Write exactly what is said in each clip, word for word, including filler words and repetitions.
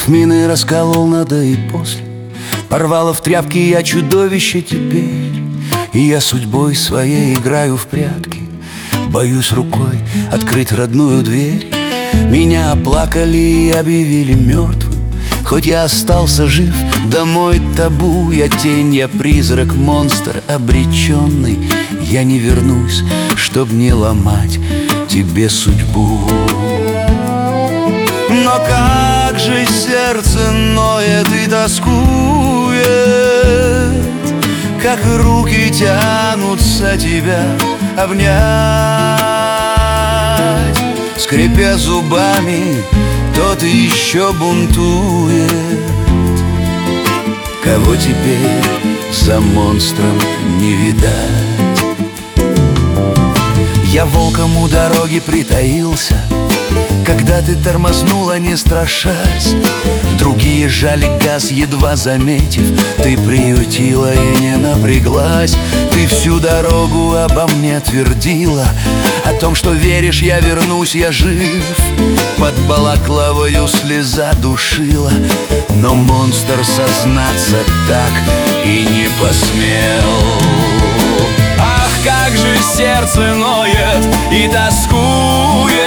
Взрыв мины расколол на до и после. Порвало в тряпки я чудовище теперь. И я судьбой своей играю в прятки. Боюсь рукой открыть родную дверь. Меня оплакали и объявили мертвым. Хоть я остался жив, да мой табу. Я тень, я призрак, монстр обреченный. Я не вернусь, чтоб не ломать тебе судьбу. Но как же сердце ноет и тоскует, как руки тянутся тебя обнять. Скрипя зубами, тот еще бунтует. Кого теперь за монстром не видать? Я волком у дороги притаился, когда ты тормознула, не страшась. Другие жали газ, едва заметив. Ты приютила и не напряглась. Ты всю дорогу обо мне твердила о том, что веришь, я вернусь, я жив. Под балаклавою слеза душила, но монстр сознаться так и не посмел. Ах, как же сердце ноет и тоскует,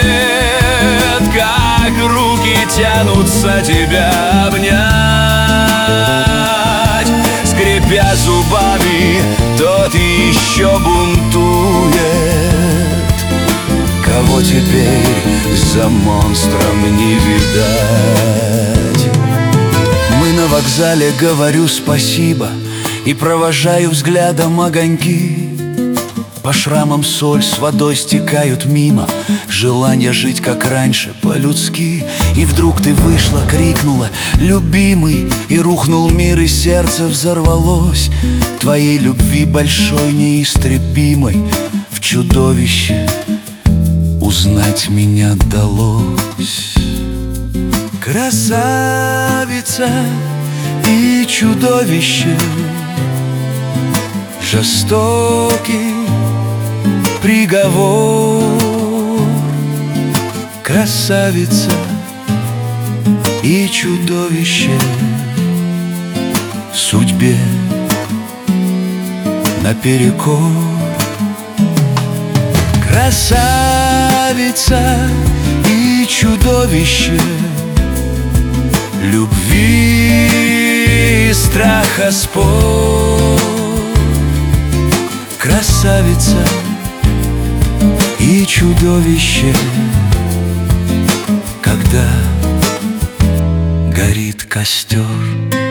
как руки тянутся тебя обнять. Скрипя зубами, тот еще бунтует. Кого теперь за монстром не видать? Мы на вокзале, говорю спасибо и провожаю взглядом огоньки. По шрамам соль с водой стекают мимо. Желание жить как раньше, по-людски. И вдруг ты вышла, крикнула: любимый! И рухнул мир, и сердце взорвалось. Твоей любви большой, неистребимой в чудовище узнать меня далось. Красавица и чудовище, жестокий приговор. Красавица и чудовище, судьбе наперекор. Красавица и чудовище, любви и страха спор. Красавица и чудовище, когда горит костер.